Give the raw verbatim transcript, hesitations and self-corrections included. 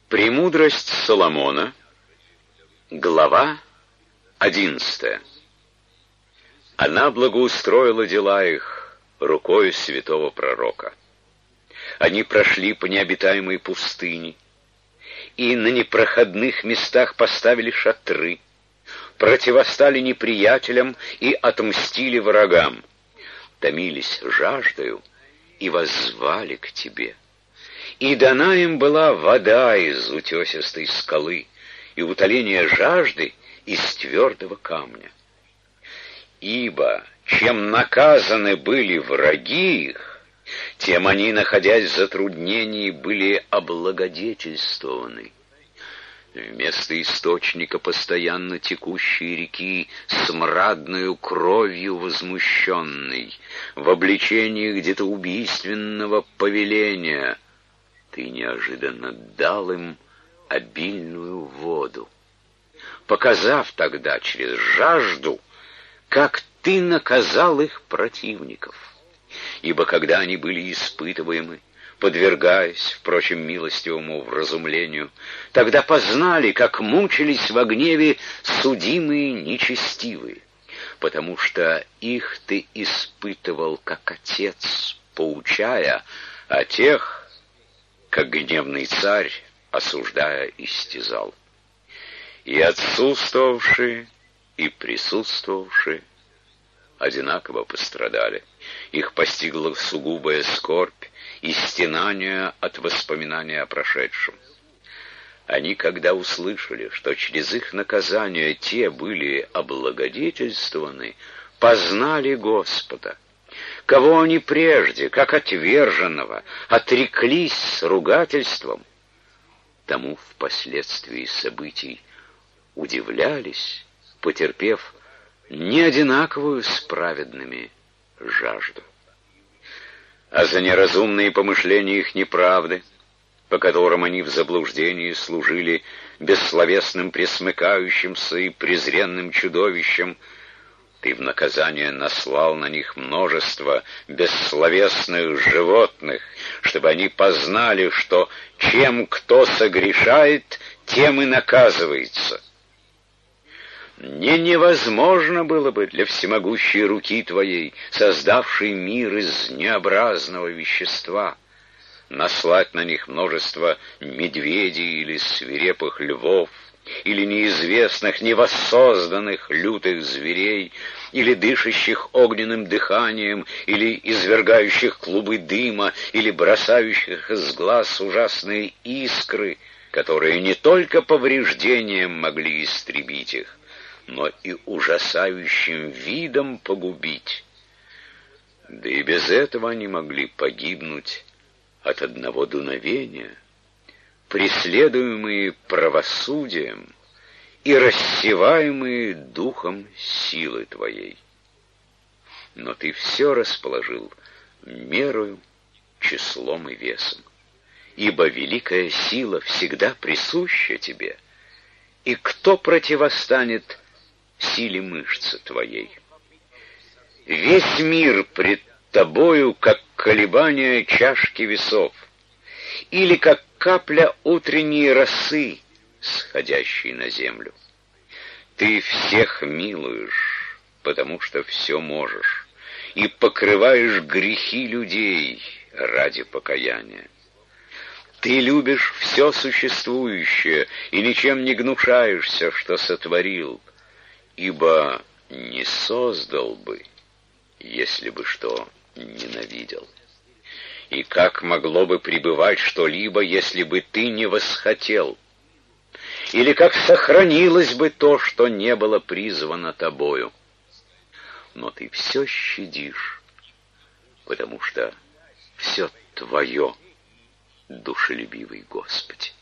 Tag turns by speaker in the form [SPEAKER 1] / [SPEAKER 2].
[SPEAKER 1] Премудрость Соломона, глава одиннадцатая. Она благоустроила дела их рукою святого пророка. Они прошли по необитаемой пустыне, и на непроходных местах поставили шатры, противостали неприятелям и отмстили врагам, томились жаждою и воззвали к тебе. И дана им была вода из утесистой скалы, и утоление жажды из твердого камня. Ибо чем наказаны были враги их, тем они, находясь в затруднении, были облагодетельствованы. Вместо источника постоянно текущей реки, смрадную кровью возмущенной, в обличении где-то убийственного повеления, ты неожиданно дал им обильную воду, показав тогда через жажду, как ты наказал их противников. Ибо когда они были испытываемы, подвергаясь, впрочем, милостивому вразумлению, тогда познали, как мучились во гневе судимые нечестивые, потому что их ты испытывал, как отец, поучая, а тех, как гневный царь, осуждая, истязал. И отсутствовавшие, и присутствовавшие одинаково пострадали. Их постигла сугубая скорбь и стенание от воспоминания о прошедшем. Они, когда услышали, что через их наказание те были облагодетельствованы, познали Господа, кого они прежде, как отверженного, отреклись с ругательством, тому впоследствии событий удивлялись, потерпев неодинаковую с праведными жажду. А за неразумные помышления их неправды, по которым они в заблуждении служили бессловесным пресмыкающимся и презренным чудовищем, ты в наказание наслал на них множество бессловесных животных, чтобы они познали, что чем кто согрешает, тем и наказывается. Не невозможно было бы для всемогущей руки твоей, создавшей мир из необразного вещества, наслать на них множество медведей или свирепых львов, или неизвестных, невоссозданных лютых зверей, или дышащих огненным дыханием, или извергающих клубы дыма, или бросающих из глаз ужасные искры, которые не только повреждением могли истребить их, но и ужасающим видом погубить. Да и без этого они могли погибнуть от одного дуновения, преследуемые правосудием и рассеваемые духом силы твоей. Но ты все расположил мерою, числом и весом, ибо великая сила всегда присуща тебе, и кто противостанет силе мышцы твоей? Весь мир пред тобою, как колебание чашки весов, или как капля утренней росы, сходящей на землю. Ты всех милуешь, потому что все можешь, и покрываешь грехи людей ради покаяния. Ты любишь все существующее и ничем не гнушаешься, что сотворил, ибо не создал бы, если бы что ненавидел. И как могло бы пребывать что-либо, если бы ты не восхотел? Или как сохранилось бы то, что не было призвано тобою? Но ты все щадишь, потому что все твое, душелюбивый Господи.